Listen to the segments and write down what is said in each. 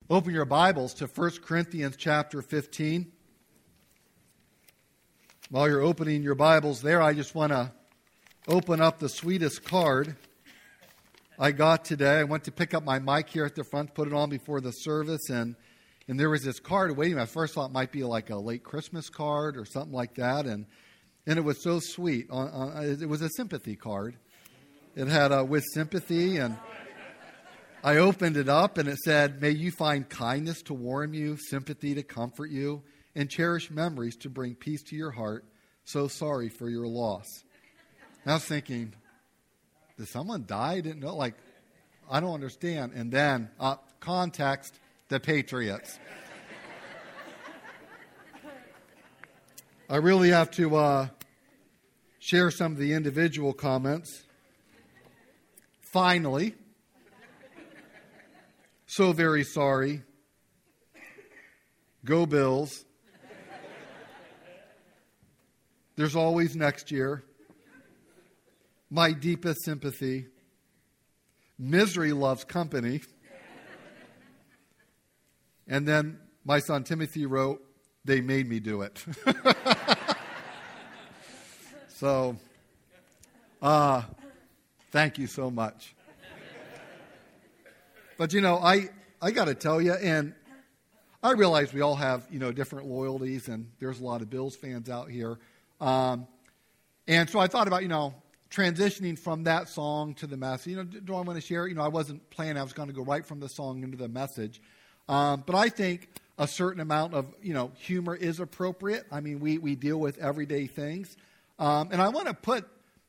Open your Bibles to 1 Corinthians chapter 15. While you're opening your Bibles there, I just want to open up the sweetest card I got today. I went to pick up my mic here at the front, put it on before the service, and there was this card waiting. I first thought it might be like a late Christmas card or something like that, and it was so sweet. It was a sympathy card. It had with sympathy, and I opened it up, and it said, "May you find kindness to warm you, sympathy to comfort you, and cherish memories to bring peace to your heart. So sorry for your loss." And I was thinking, did someone die? I didn't know. I don't understand. And then, context, the Patriots. I really have to share some of the individual comments. Finally. So very sorry. Go Bills. There's always next year. My deepest sympathy. Misery loves company. And then my son Timothy wrote, "They made me do it." So, thank you so much. But, I got to tell you, and I realize we all have, different loyalties, and there's a lot of Bills fans out here. And so I thought about, transitioning from that song to the message. Do I want to share it? I wasn't planning I was going to go right from the song into the message. But I think a certain amount of, humor is appropriate. I mean, we deal with everyday things. And I want to put,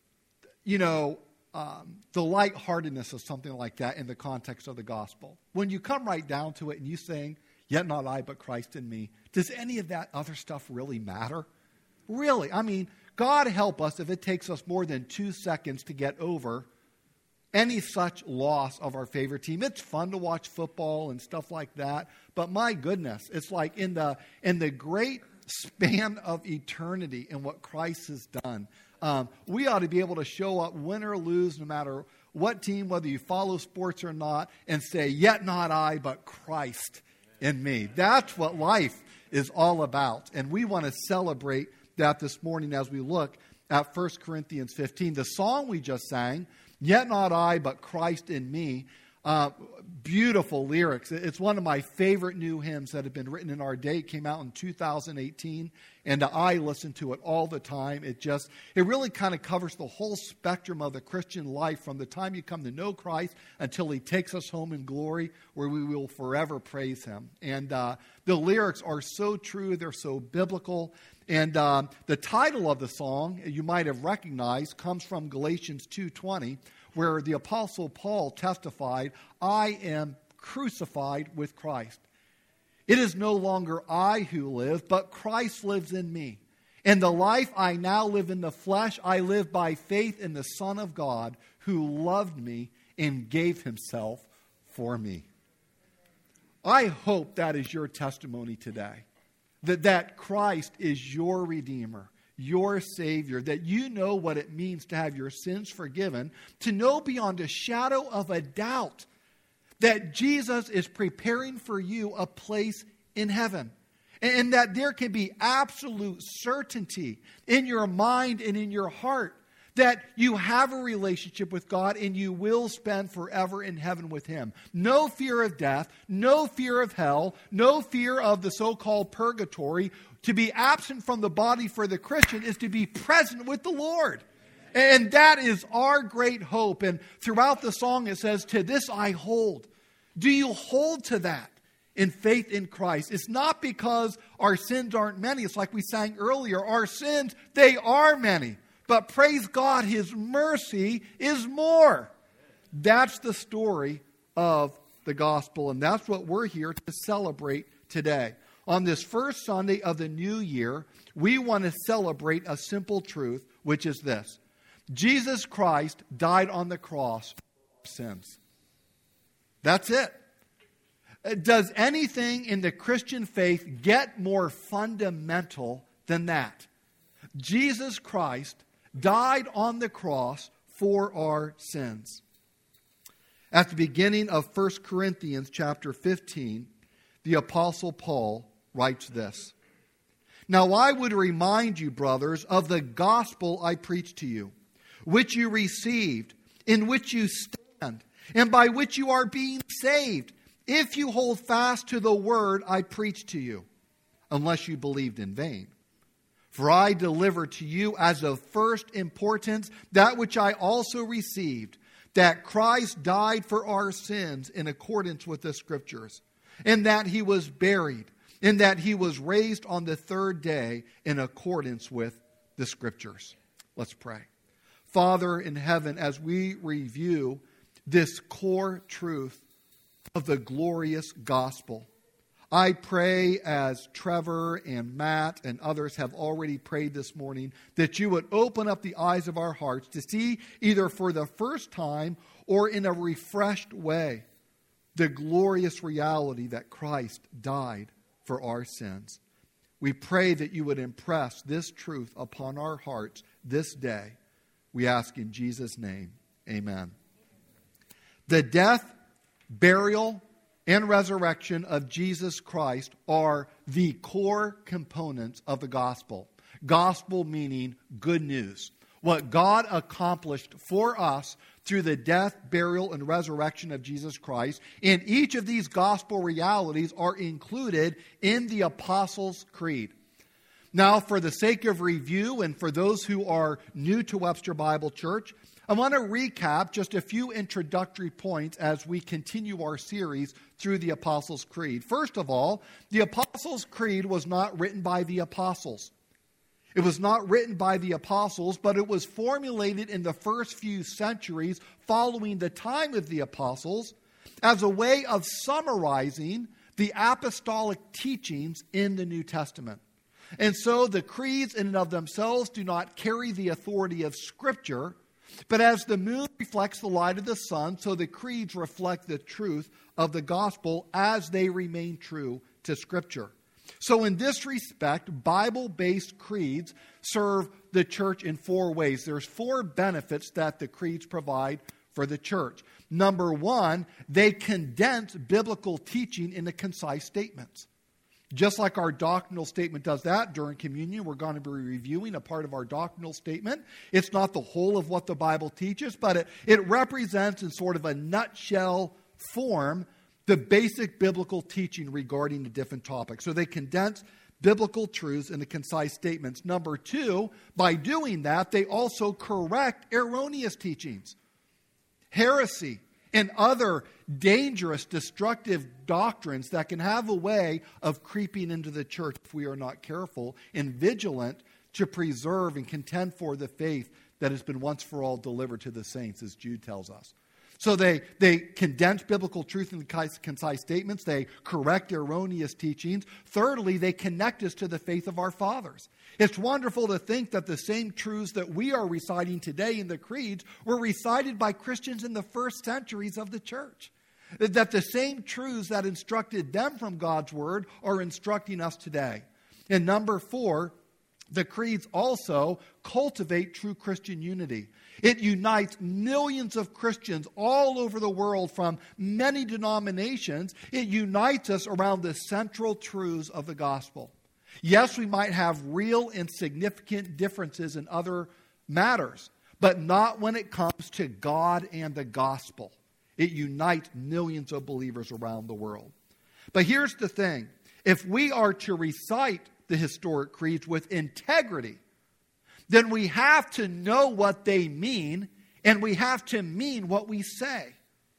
the lightheartedness of something like that in the context of the gospel. When you come right down to it and you sing, "Yet not I, but Christ in me," does any of that other stuff really matter? Really? I mean, God help us if it takes us more than 2 seconds to get over any such loss of our favorite team. It's fun to watch football and stuff like that, but my goodness, it's like in the great span of eternity and what Christ has done. We ought to be able to show up, win or lose, no matter what team, whether you follow sports or not, and say, "Yet not I, but Christ in me." That's what life is all about. And we want to celebrate that this morning as we look at 1 Corinthians 15. The song we just sang, "Yet not I, but Christ in me," beautiful lyrics. It's one of my favorite new hymns that have been written in our day. It came out in 2018, and I listen to it all the time. It really kind of covers the whole spectrum of the Christian life from the time you come to know Christ until He takes us home in glory, where we will forever praise Him. And the lyrics are so true. They're so biblical. And the title of the song, you might have recognized, comes from Galatians 2:20, where the Apostle Paul testified, "I am crucified with Christ. It is no longer I who live, but Christ lives in me. And the life I now live in the flesh, I live by faith in the Son of God, who loved me and gave Himself for me." I hope that is your testimony today, that Christ is your Redeemer, your Savior, that you know what it means to have your sins forgiven, to know beyond a shadow of a doubt that Jesus is preparing for you a place in heaven, and that there can be absolute certainty in your mind and in your heart that you have a relationship with God and you will spend forever in heaven with Him. No fear of death, no fear of hell, no fear of the so-called purgatory. To be absent from the body for the Christian is to be present with the Lord. And that is our great hope. And throughout the song it says, "To this I hold." Do you hold to that in faith in Christ? It's not because our sins aren't many. It's like we sang earlier. Our sins, they are many. But praise God, His mercy is more. That's the story of the gospel. And that's what we're here to celebrate today. On this first Sunday of the new year, we want to celebrate a simple truth, which is this: Jesus Christ died on the cross for our sins. That's it. Does anything in the Christian faith get more fundamental than that? Jesus Christ died on the cross for our sins. At the beginning of 1 Corinthians chapter 15, the Apostle Paul writes this: "Now I would remind you, brothers, of the gospel I preached to you, which you received, in which you stand, and by which you are being saved, if you hold fast to the word I preached to you, unless you believed in vain. For I delivered to you as of first importance that which I also received, that Christ died for our sins in accordance with the Scriptures, and that he was buried, and that he was raised on the third day in accordance with the Scriptures." Let's pray. Father in heaven, as we review this core truth of the glorious gospel, I pray, as Trevor and Matt and others have already prayed this morning, that you would open up the eyes of our hearts to see, either for the first time or in a refreshed way, the glorious reality that Christ died for our sins. We pray that you would impress this truth upon our hearts this day. We ask in Jesus' name, amen. The death, burial, and resurrection of Jesus Christ are the core components of the gospel. Gospel meaning good news. What God accomplished for us through the death, burial, and resurrection of Jesus Christ. And each of these gospel realities are included in the Apostles' Creed. Now, for the sake of review and for those who are new to Webster Bible Church, I want to recap just a few introductory points as we continue our series through the Apostles' Creed. First of all, the Apostles' Creed was not written by the apostles. It was not written by the apostles, but it was formulated in the first few centuries following the time of the apostles as a way of summarizing the apostolic teachings in the New Testament. And so the creeds in and of themselves do not carry the authority of Scripture, but as the moon reflects the light of the sun, so the creeds reflect the truth of the gospel as they remain true to Scripture. So in this respect, Bible-based creeds serve the church in four ways. There's four benefits that the creeds provide for the church. Number one, they condense biblical teaching into concise statements. Just like our doctrinal statement does that during communion, we're going to be reviewing a part of our doctrinal statement. It's not the whole of what the Bible teaches, but it represents in sort of a nutshell form the basic biblical teaching regarding the different topics. So they condense biblical truths into concise statements. Number two, by doing that, they also correct erroneous teachings, heresy, and other dangerous, destructive doctrines that can have a way of creeping into the church if we are not careful and vigilant to preserve and contend for the faith that has been once for all delivered to the saints, as Jude tells us. So they condense biblical truth in concise statements. They correct erroneous teachings. Thirdly, they connect us to the faith of our fathers. It's wonderful to think that the same truths that we are reciting today in the creeds were recited by Christians in the first centuries of the church. That the same truths that instructed them from God's word are instructing us today. And number four, the creeds also cultivate true Christian unity. It unites millions of Christians all over the world from many denominations. It unites us around the central truths of the gospel. Yes, we might have real and significant differences in other matters, but not when it comes to God and the gospel. It unites millions of believers around the world. But here's the thing. If we are to recite the historic creeds with integrity, then we have to know what they mean, and we have to mean what we say.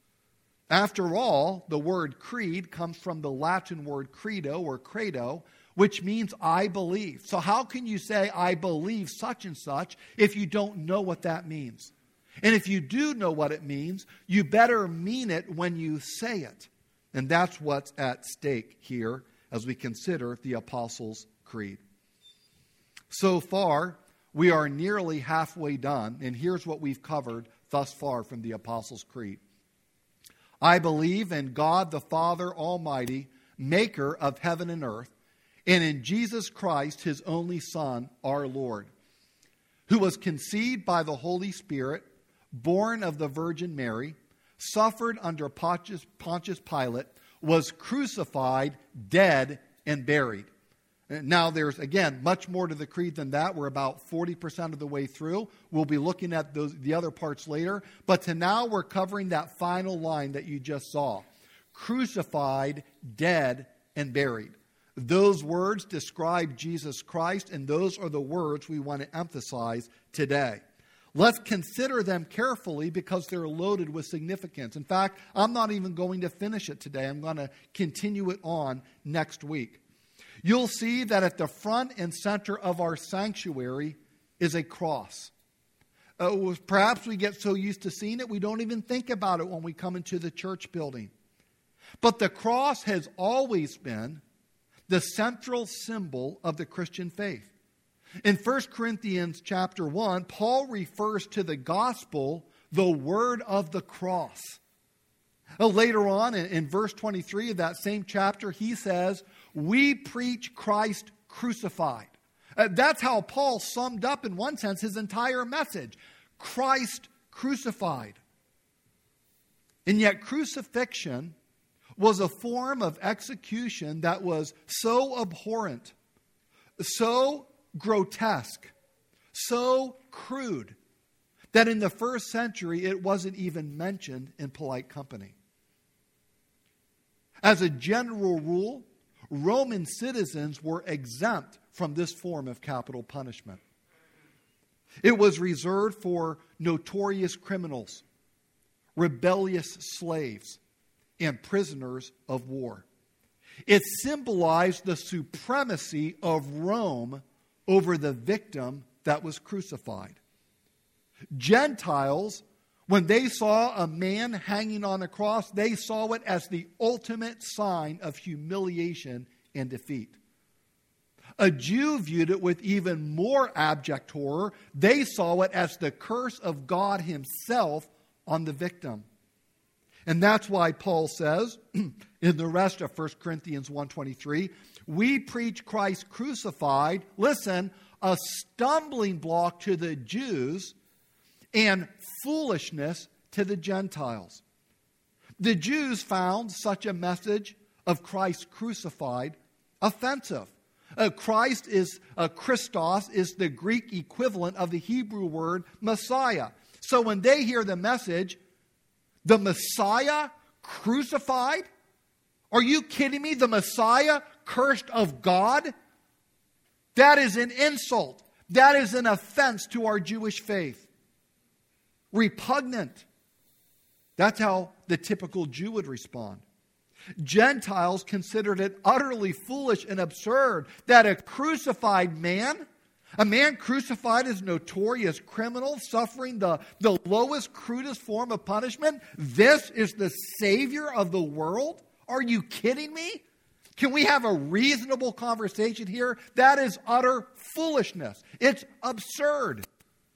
After all, the word creed comes from the Latin word credo or credo, which means I believe. So how can you say I believe such and such if you don't know what that means? And if you do know what it means, you better mean it when you say it. And that's what's at stake here as we consider the Apostles' Creed. So far, we are nearly halfway done, and here's what we've covered thus far from the Apostles' Creed. I believe in God the Father Almighty, maker of heaven and earth, and in Jesus Christ, his only Son, our Lord, who was conceived by the Holy Spirit, born of the Virgin Mary, suffered under Pontius Pilate, was crucified, dead, and buried. Now, there's, again, much more to the creed than that. We're about 40% of the way through. We'll be looking at the other parts later. But to now, we're covering that final line that you just saw. Crucified, dead, and buried. Those words describe Jesus Christ, and those are the words we want to emphasize today. Let's consider them carefully because they're loaded with significance. In fact, I'm not even going to finish it today. I'm going to continue it on next week. You'll see that at the front and center of our sanctuary is a cross. Perhaps we get so used to seeing it, we don't even think about it when we come into the church building. But the cross has always been the central symbol of the Christian faith. In 1 Corinthians chapter 1, Paul refers to the gospel, the word of the cross. Later on, in verse 23 of that same chapter, he says, we preach Christ crucified. That's how Paul summed up, in one sense, his entire message. Christ crucified. And yet crucifixion was a form of execution that was so abhorrent, so grotesque, so crude, that in the first century it wasn't even mentioned in polite company. As a general rule, Roman citizens were exempt from this form of capital punishment. It was reserved for notorious criminals, rebellious slaves, and prisoners of war. It symbolized the supremacy of Rome over the victim that was crucified. Gentiles, when they saw a man hanging on a cross, they saw it as the ultimate sign of humiliation and defeat. A Jew viewed it with even more abject horror. They saw it as the curse of God himself on the victim. And that's why Paul says, in the rest of 1 Corinthians 1:23, we preach Christ crucified, listen, a stumbling block to the Jews and foolishness to the Gentiles. The Jews found such a message of Christ crucified offensive. Christos is the Greek equivalent of the Hebrew word Messiah. So when they hear the message, the Messiah crucified? Are you kidding me? The Messiah cursed of God? That is an insult. That is an offense to our Jewish faith. Repugnant. That's how the typical Jew would respond. Gentiles considered it utterly foolish and absurd that a crucified man, a man crucified as a notorious criminal, suffering the lowest, crudest form of punishment, this is the Savior of the world? Are you kidding me? Can we have a reasonable conversation here? That is utter foolishness. It's absurd.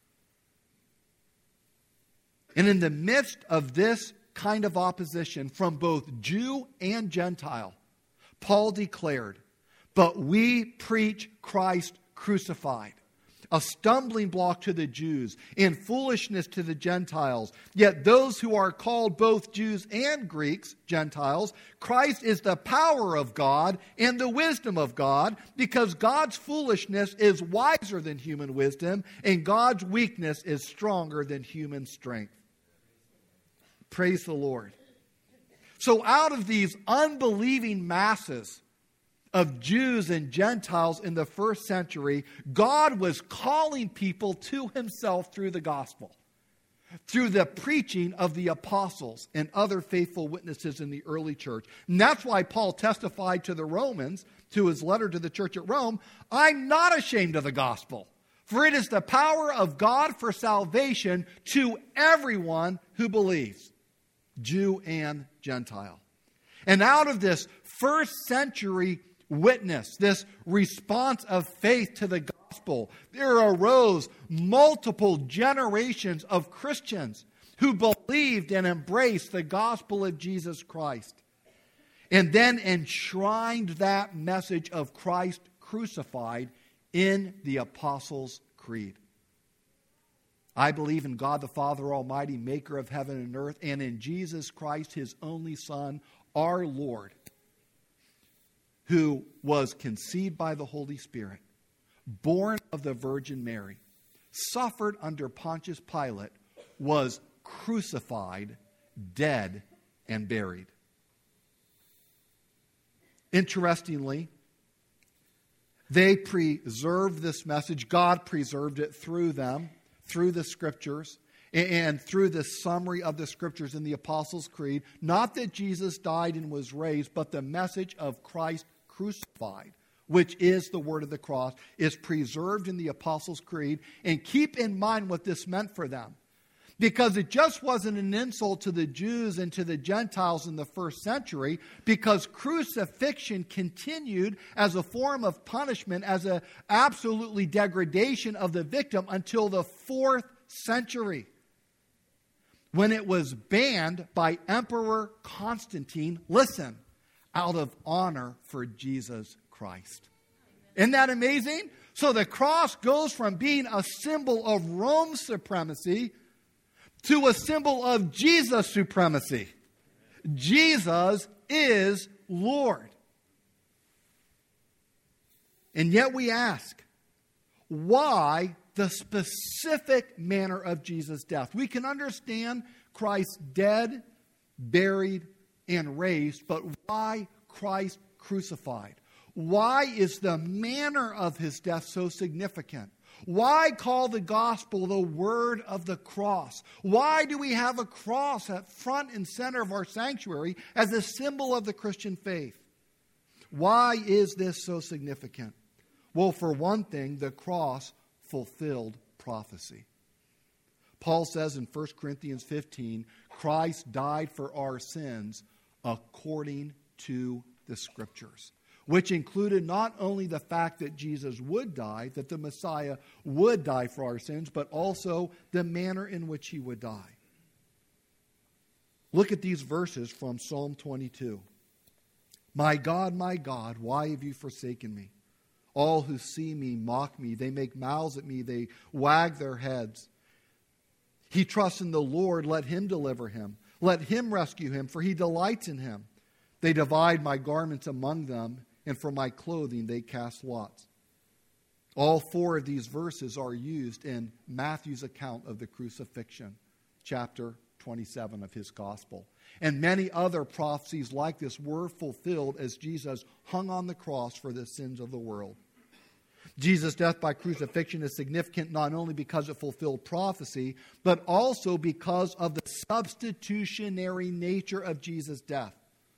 And in the midst of this kind of opposition from both Jew and Gentile, Paul declared, but we preach Christ crucified, a stumbling block to the Jews and foolishness to the Gentiles. Yet those who are called both Jews and Greeks, Gentiles, Christ is the power of God and the wisdom of God, because God's foolishness is wiser than human wisdom and God's weakness is stronger than human strength. Praise the Lord. So out of these unbelieving masses of Jews and Gentiles in the first century, God was calling people to himself through the gospel, through the preaching of the apostles and other faithful witnesses in the early church. And that's why Paul testified to the Romans, to his letter to the church at Rome, I'm not ashamed of the gospel, for it is the power of God for salvation to everyone who believes, Jew and Gentile. And out of this first century witness, this response of faith to the gospel, there arose multiple generations of Christians who believed and embraced the gospel of Jesus Christ, and then enshrined that message of Christ crucified in the Apostles' Creed. I believe in God the Father Almighty, maker of heaven and earth, and in Jesus Christ, his only Son, our Lord, who was conceived by the Holy Spirit, born of the Virgin Mary, suffered under Pontius Pilate, was crucified, dead, and buried. Interestingly, they preserved this message. God preserved it through them, through the Scriptures, and through the summary of the Scriptures in the Apostles' Creed. Not that Jesus died and was raised, but the message of Christ crucified, which is the word of the cross, is preserved in the Apostles' Creed. And keep in mind what this meant for them. Because it just wasn't an insult to the Jews and to the Gentiles in the first century, because crucifixion continued as a form of punishment, as an absolutely degradation of the victim until the 4th century, when it was banned by Emperor Constantine, listen, out of honor for Jesus Christ. Isn't that amazing? So the cross goes from being a symbol of Rome's supremacy to a symbol of Jesus' supremacy. Jesus is Lord. And yet we ask, why the specific manner of Jesus' death? We can understand Christ dead, buried, and raised, but why Christ crucified? Why is the manner of his death so significant? Why call the gospel the word of the cross? Why do we have a cross at front and center of our sanctuary as a symbol of the Christian faith? Why is this so significant? Well, for one thing, the cross fulfilled prophecy. Paul says in 1 Corinthians 15, Christ died for our sins according to the Scriptures, which included not only the fact that Jesus would die, that the Messiah would die for our sins, but also the manner in which he would die. Look at these verses from Psalm 22. My God, why have you forsaken me? All who see me mock me. They make mouths at me. They wag their heads. He trusts in the Lord. Let him deliver him. Let him rescue him, for he delights in him. They divide my garments among them, and for my clothing they cast lots. All 4 of these verses are used in Matthew's account of the crucifixion, chapter 27 of his gospel. And many other prophecies like this were fulfilled as Jesus hung on the cross for the sins of the world. Jesus' death by crucifixion is significant not only because it fulfilled prophecy, but also because of the substitutionary nature of Jesus' death.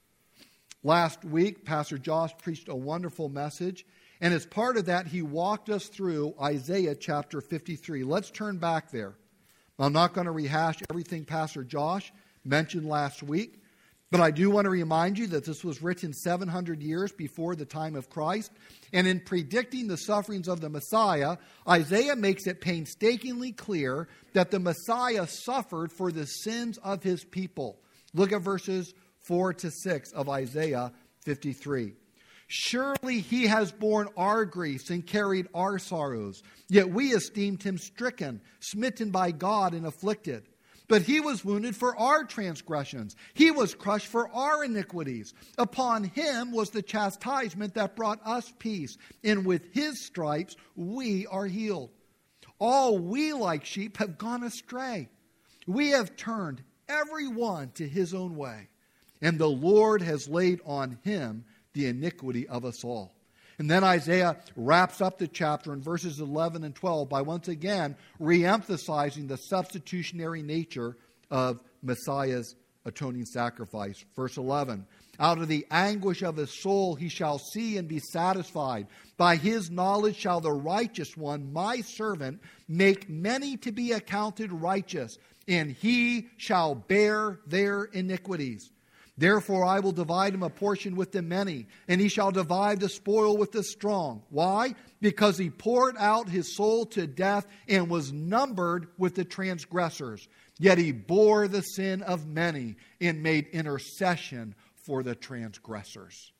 Last week, Pastor Josh preached a wonderful message, and as part of that, he walked us through Isaiah chapter 53. Let's turn back there. I'm not going to rehash everything Pastor Josh mentioned last week, but I do want to remind you that this was written 700 years before the time of Christ, and in predicting the sufferings of the Messiah, Isaiah makes it painstakingly clear that the Messiah suffered for the sins of his people. Look at verses 4 to 6 of Isaiah 53. Surely he has borne our griefs and carried our sorrows, yet we esteemed him stricken, smitten by God, and afflicted. But he was wounded for our transgressions. He was crushed for our iniquities. Upon him was the chastisement that brought us peace, and with his stripes we are healed. All we like sheep have gone astray. We have turned every one to his own way, and the Lord has laid on him the iniquity of us all. And then Isaiah wraps up the chapter in verses 11 and 12 by once again re-emphasizing the substitutionary nature of Messiah's atoning sacrifice. Verse 11, out of the anguish of his soul he shall see and be satisfied. By his knowledge shall the righteous one, my servant, make many to be accounted righteous, and he shall bear their iniquities. Therefore I will divide him a portion with the many, and he shall divide the spoil with the strong. Why? Because he poured out his soul to death and was numbered with the transgressors. Yet he bore the sin of many and made intercession for the transgressors.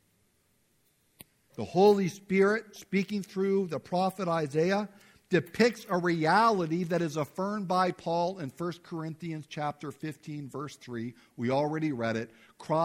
The Holy Spirit, speaking through the prophet Isaiah, depicts a reality that is affirmed by Paul in 1 Corinthians chapter 15, verse 3. We already read it. Christ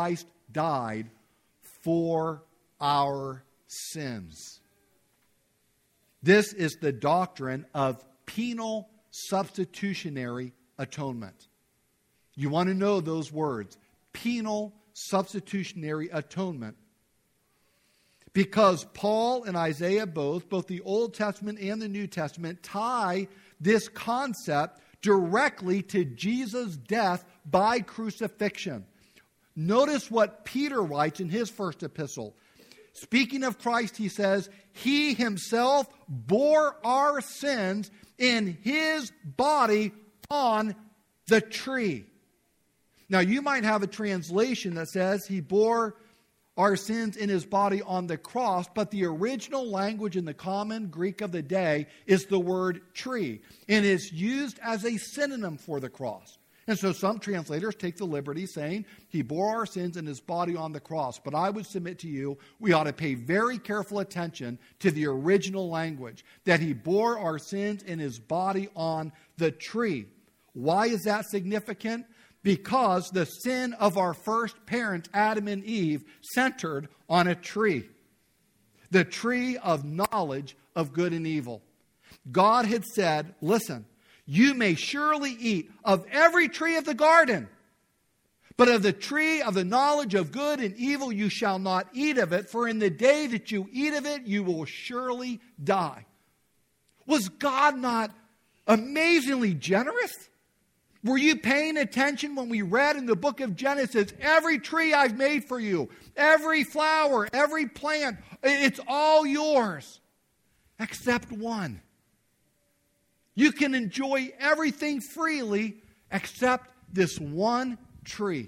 died for our sins. This is the doctrine of penal substitutionary atonement. You want to know those words, penal substitutionary atonement. Because Paul and Isaiah both the Old Testament and the New Testament, tie this concept directly to Jesus' death by crucifixion. Notice what Peter writes in his first epistle. Speaking of Christ, he says, He himself bore our sins in His body on the tree. Now, you might have a translation that says He bore our sins in His body on the cross, but the original language in the common Greek of the day is the word tree, and is used as a synonym for the cross. And so some translators take the liberty saying He bore our sins in His body on the cross. But I would submit to you, we ought to pay very careful attention to the original language, that He bore our sins in His body on the tree. Why is that significant? Because the sin of our first parents, Adam and Eve, centered on a tree. The tree of knowledge of good and evil. God had said, listen, you may surely eat of every tree of the garden, but of the tree of the knowledge of good and evil you shall not eat of it, for in the day that you eat of it you will surely die. Was God not amazingly generous? Were you paying attention when we read in the book of Genesis, every tree I've made for you, every flower, every plant, it's all yours, except one. You can enjoy everything freely except this one tree.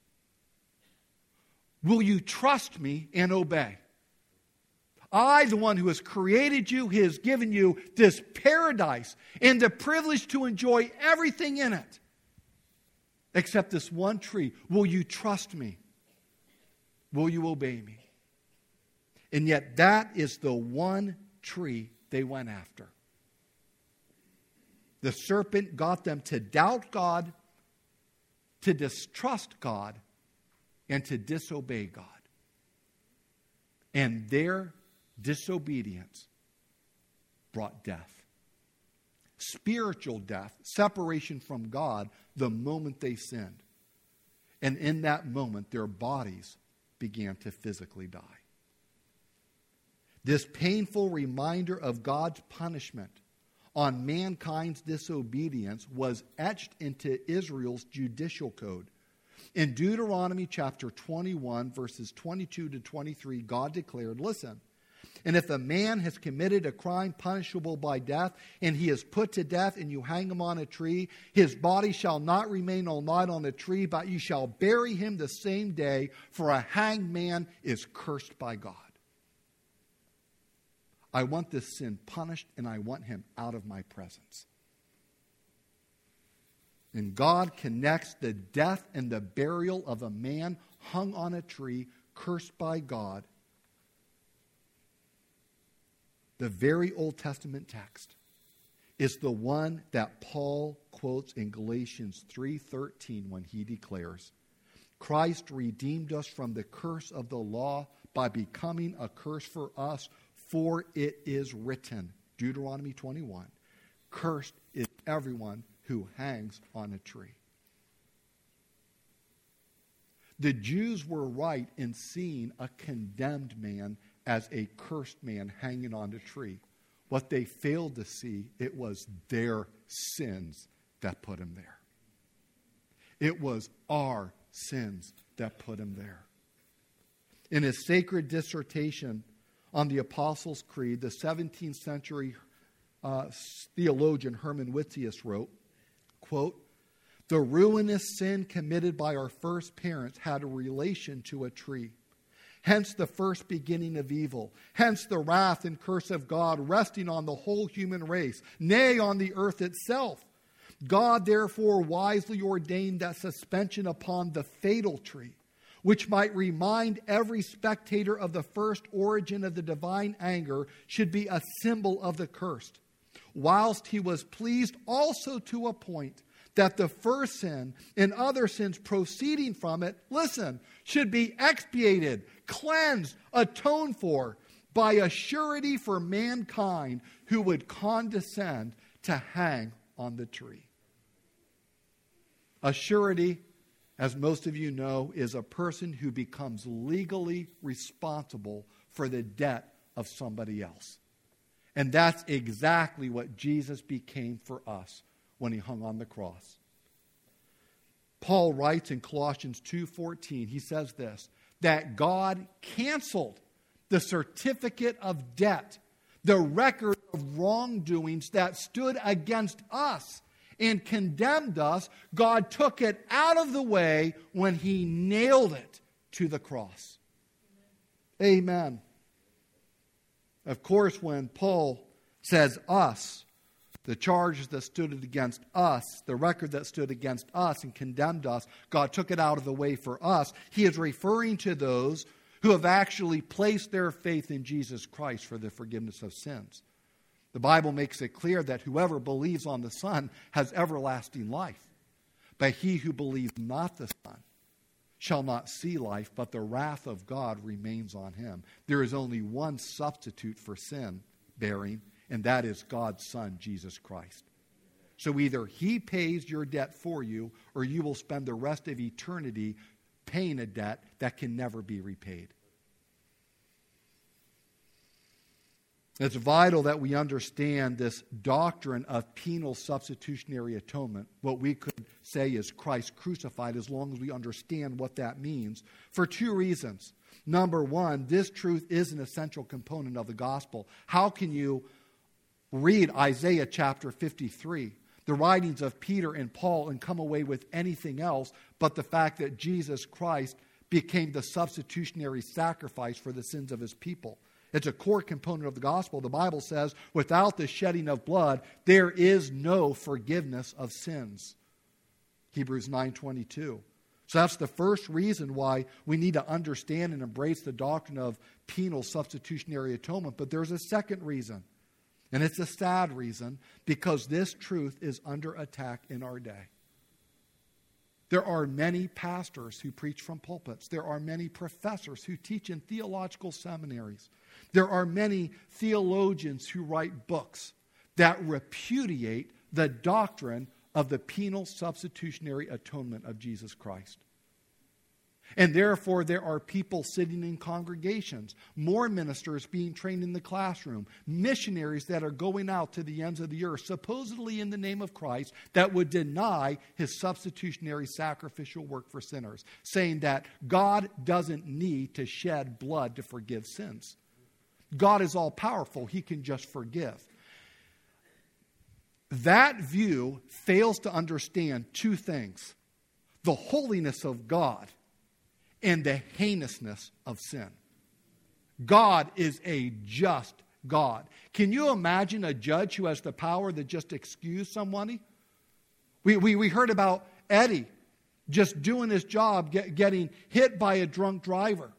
Will you trust me and obey? I, the one who has created you, has given you this paradise and the privilege to enjoy everything in it. Except this one tree. Will you trust me? Will you obey me? And yet that is the one tree they went after. The serpent got them to doubt God, to distrust God, and to disobey God. And their disobedience brought death. Spiritual death, separation from God the moment they sinned. And in that moment, their bodies began to physically die. This painful reminder of God's punishment on mankind's disobedience was etched into Israel's judicial code. In Deuteronomy chapter 21, verses 22 to 23, God declared, listen, and if a man has committed a crime punishable by death, and he is put to death, and you hang him on a tree, his body shall not remain all night on the tree, but you shall bury him the same day, for a hanged man is cursed by God. I want this sin punished, and I want him out of my presence. And God connects the death and the burial of a man hung on a tree, cursed by God. The very Old Testament text is the one that Paul quotes in Galatians 3:13 when he declares, Christ redeemed us from the curse of the law by becoming a curse for us, for it is written, Deuteronomy 21, cursed is everyone who hangs on a tree. The Jews were right in seeing a condemned man as a cursed man hanging on a tree. What they failed to see, it was their sins that put him there. It was our sins that put him there. In his sacred dissertation on the Apostles' Creed, the 17th century theologian Herman Witsius wrote, quote, the ruinous sin committed by our first parents had a relation to a tree. Hence the first beginning of evil. Hence the wrath and curse of God resting on the whole human race, nay, on the earth itself. God therefore wisely ordained that suspension upon the fatal tree, which might remind every spectator of the first origin of the divine anger, should be a symbol of the cursed, whilst he was pleased also to appoint that the first sin and other sins proceeding from it, listen, should be expiated, cleansed, atoned for by a surety for mankind who would condescend to hang on the tree. A surety, as most of you know, is a person who becomes legally responsible for the debt of somebody else. And that's exactly what Jesus became for us when he hung on the cross. Paul writes in Colossians 2:14, he says this, that God canceled the certificate of debt, the record of wrongdoings that stood against us and condemned us. God took it out of the way when he nailed it to the cross. Amen. Of course, when Paul says us, the charges that stood against us, the record that stood against us and condemned us, God took it out of the way for us. He is referring to those who have actually placed their faith in Jesus Christ for the forgiveness of sins. The Bible makes it clear that whoever believes on the Son has everlasting life. But he who believes not the Son shall not see life, but the wrath of God remains on him. There is only one substitute for sin bearing, and that is God's Son, Jesus Christ. So either he pays your debt for you, or you will spend the rest of eternity paying a debt that can never be repaid. It's vital that we understand this doctrine of penal substitutionary atonement. What we could say is Christ crucified, as long as we understand what that means, for two reasons. Number one, this truth is an essential component of the gospel. How can you read Isaiah chapter 53, the writings of Peter and Paul, and come away with anything else but the fact that Jesus Christ became the substitutionary sacrifice for the sins of his people? It's a core component of the gospel. The Bible says, without the shedding of blood, there is no forgiveness of sins. Hebrews 9:22. So that's the first reason why we need to understand and embrace the doctrine of penal substitutionary atonement. But there's a second reason, and it's a sad reason, because this truth is under attack in our day. There are many pastors who preach from pulpits. There are many professors who teach in theological seminaries. There are many theologians who write books that repudiate the doctrine of the penal substitutionary atonement of Jesus Christ. And therefore, there are people sitting in congregations, more ministers being trained in the classroom, missionaries that are going out to the ends of the earth, supposedly in the name of Christ, that would deny his substitutionary sacrificial work for sinners, saying that God doesn't need to shed blood to forgive sins. God is all powerful. He can just forgive. That view fails to understand two things: the holiness of God and the heinousness of sin. God is a just God. Can you imagine a judge who has the power to just excuse somebody? We heard about Eddie just doing his job, getting hit by a drunk driver.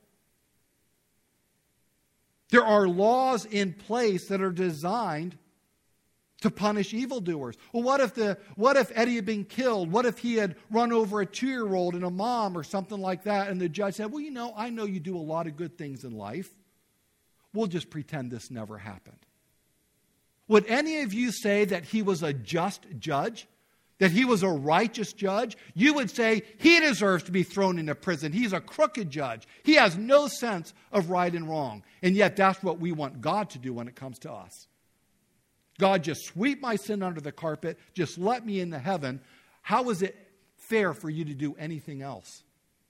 There are laws in place that are designed to punish evildoers. Well, what if Eddie had been killed? What if he had run over a 2-year-old and a mom or something like that? And the judge said, well, I know you do a lot of good things in life. We'll just pretend this never happened. Would any of you say that he was a just judge? That he was a righteous judge? You would say he deserves to be thrown into prison. He's a crooked judge. He has no sense of right and wrong. And yet that's what we want God to do when it comes to us. God, just sweep my sin under the carpet. Just let me into heaven. How is it fair for you to do anything else?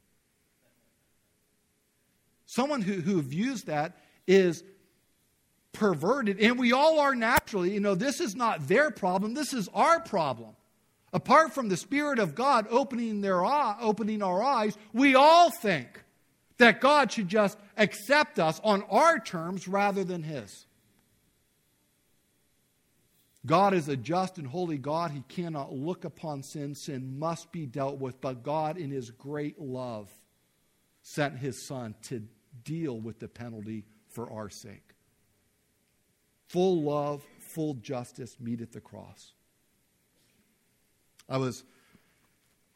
Someone who views that is perverted. And we all are naturally. This is not their problem. This is our problem. Apart from the Spirit of God opening our eyes, we all think that God should just accept us on our terms rather than his. God is a just and holy God. He cannot look upon sin. Sin must be dealt with. But God, in his great love, sent his Son to deal with the penalty for our sake. Full love, full justice meet at the cross. I was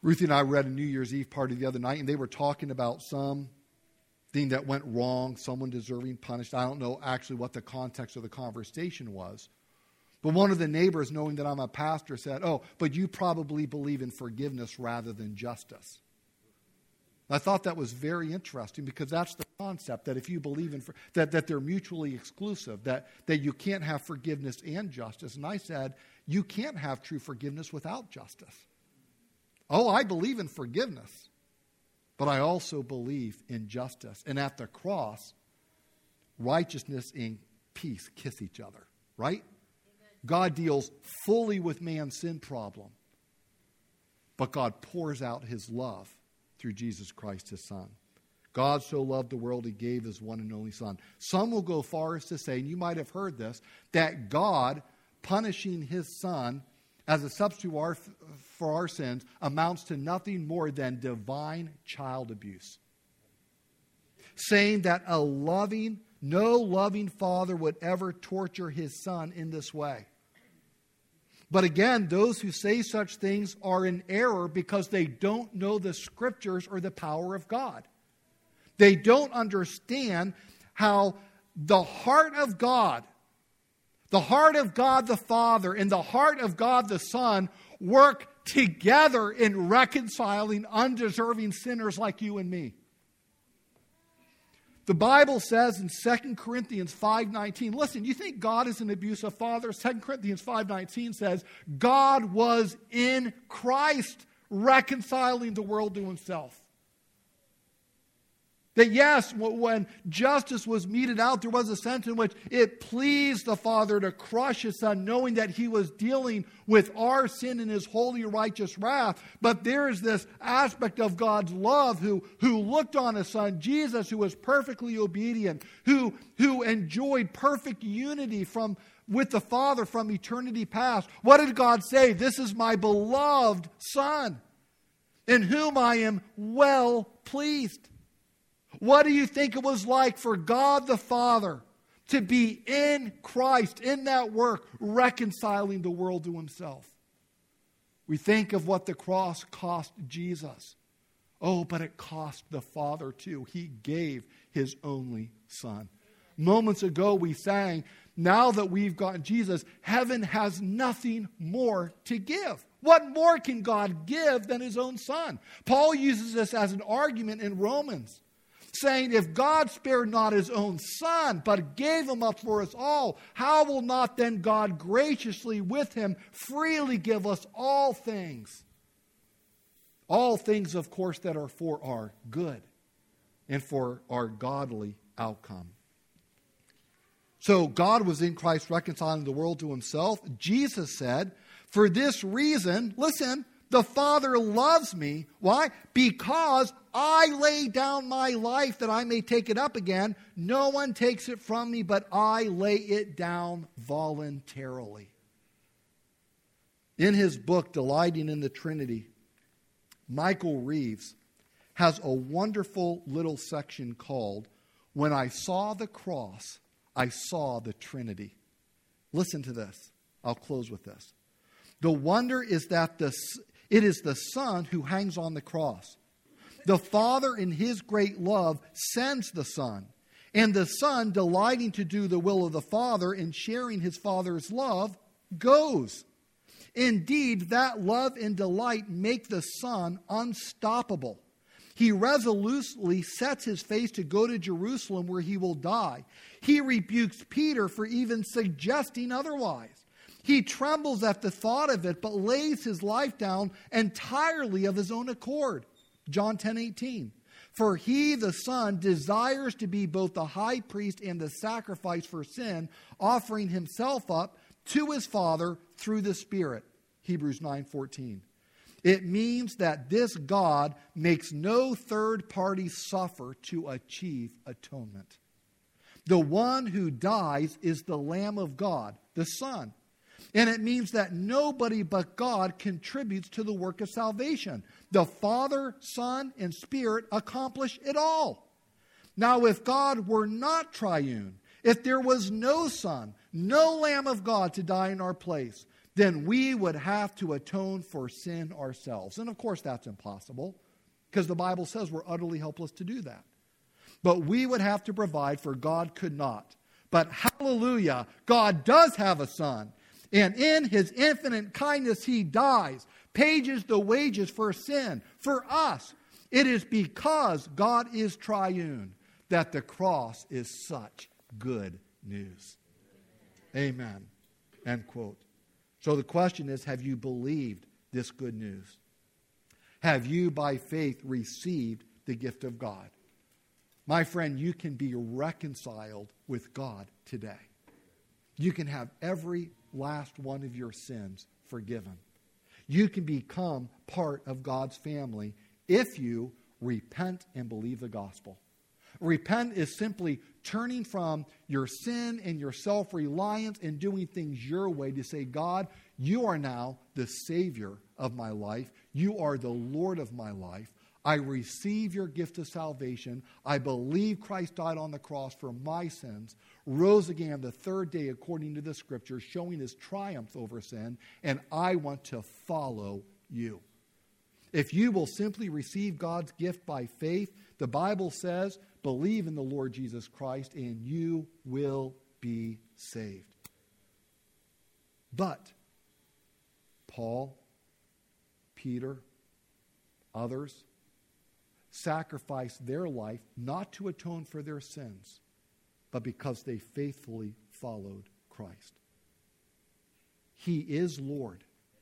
Ruthie and I read a New Year's Eve party the other night, and they were talking about something that went wrong, someone deserving punishment. I don't know actually what the context of the conversation was. But one of the neighbors, knowing that I'm a pastor, said, "Oh, but you probably believe in forgiveness rather than justice." I thought that was very interesting, because that's the concept, that if you believe in that they're mutually exclusive, that you can't have forgiveness and justice. And I said, you can't have true forgiveness without justice. Oh, I believe in forgiveness, but I also believe in justice. And at the cross, righteousness and peace kiss each other, right? God deals fully with man's sin problem, but God pours out his love through Jesus Christ, his Son. God so loved the world, he gave his one and only Son. Some will go far as to say, and you might have heard this, that God punishing his Son as a substitute for our sins amounts to nothing more than divine child abuse. Saying that no loving father would ever torture his son in this way. But again, those who say such things are in error because they don't know the Scriptures or the power of God. They don't understand how the heart of God the Father, and the heart of God the Son work together in reconciling undeserving sinners like you and me. The Bible says in 2 Corinthians 5:19, listen, you think God is an abusive father? 2 Corinthians 5:19 says, God was in Christ reconciling the world to himself. That yes, when justice was meted out, there was a sense in which it pleased the Father to crush his Son, knowing that he was dealing with our sin in his holy righteous wrath. But there is this aspect of God's love who looked on his Son, Jesus, who was perfectly obedient, who enjoyed perfect unity with the Father from eternity past. What did God say? This is my beloved Son, in whom I am well pleased. What do you think it was like for God the Father to be in Christ, in that work, reconciling the world to himself? We think of what the cross cost Jesus. Oh, but it cost the Father too. He gave his only Son. Moments ago we sang, now that we've got Jesus, heaven has nothing more to give. What more can God give than his own Son? Paul uses this as an argument in Romans, saying, if God spared not his own Son, but gave him up for us all, how will not then God graciously with him freely give us all things? All things, of course, that are for our good and for our godly outcome. So God was in Christ reconciling the world to himself. Jesus said, for this reason, listen, the Father loves me. Why? Because I lay down my life that I may take it up again. No one takes it from me, but I lay it down voluntarily. In his book, Delighting in the Trinity, Michael Reeves has a wonderful little section called, When I Saw the Cross, I Saw the Trinity. Listen to this. I'll close with this. The wonder is that it is the Son who hangs on the cross. The Father, in his great love, sends the Son. And the Son, delighting to do the will of the Father and sharing his Father's love, goes. Indeed, that love and delight make the Son unstoppable. He resolutely sets his face to go to Jerusalem where he will die. He rebukes Peter for even suggesting otherwise. He trembles at the thought of it, but lays his life down entirely of his own accord. John 10:18. For he, the Son, desires to be both the high priest and the sacrifice for sin, offering himself up to his Father through the Spirit. Hebrews 9:14. It means that this God makes no third party suffer to achieve atonement. The one who dies is the Lamb of God, the Son. And it means that nobody but God contributes to the work of salvation. The Father, Son, and Spirit accomplish it all. Now, if God were not triune, if there was no Son, no Lamb of God to die in our place, then we would have to atone for sin ourselves. And of course that's impossible, because the Bible says we're utterly helpless to do that. But we would have to provide, for God could not. But hallelujah, God does have a Son. And in His infinite kindness, He dies, pays the wages for sin, for us. It is because God is triune that the cross is such good news. Amen. End quote. So the question is, have you believed this good news? Have you, by faith, received the gift of God? My friend, you can be reconciled with God today. You can have every last one of your sins forgiven. You can become part of God's family if you repent and believe the gospel. Repent is simply turning from your sin and your self-reliance and doing things your way to say, God, you are now the Savior of my life. You are the Lord of my life. I receive your gift of salvation. I believe Christ died on the cross for my sins, rose again the third day according to the Scriptures, showing His triumph over sin, and I want to follow you. If you will simply receive God's gift by faith, the Bible says, believe in the Lord Jesus Christ and you will be saved. But Paul, Peter, others sacrificed their life not to atone for their sins, but because they faithfully followed Christ. He is Lord,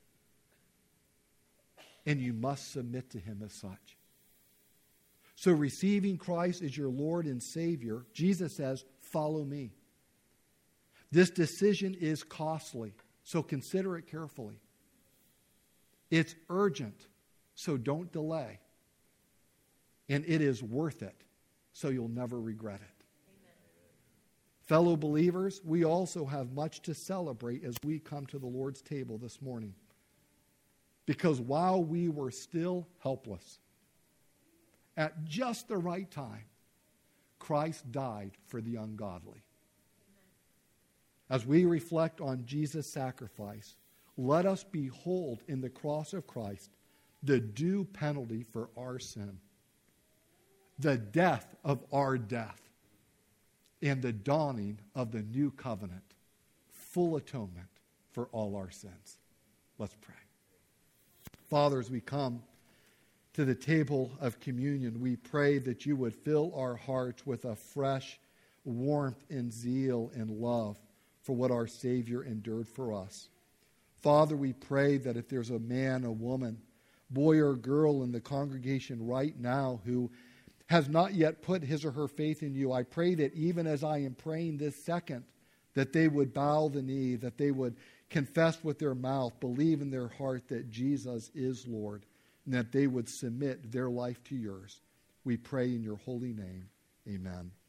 and you must submit to Him as such. So receiving Christ as your Lord and Savior, Jesus says, follow me. This decision is costly, so consider it carefully. It's urgent, so don't delay. And it is worth it, so you'll never regret it. Amen. Fellow believers, we also have much to celebrate as we come to the Lord's table this morning. Because while we were still helpless, at just the right time, Christ died for the ungodly. As we reflect on Jesus' sacrifice, let us behold in the cross of Christ the due penalty for our sin, the death of our death, and the dawning of the new covenant, full atonement for all our sins. Let's pray. Father, as we come to the table of communion, we pray that you would fill our hearts with a fresh warmth and zeal and love for what our Savior endured for us. Father, we pray that if there's a man, a woman, boy or girl in the congregation right now who has not yet put his or her faith in you, I pray that even as I am praying this second, that they would bow the knee, that they would confess with their mouth, believe in their heart that Jesus is Lord, and that they would submit their life to yours. We pray in your holy name. Amen.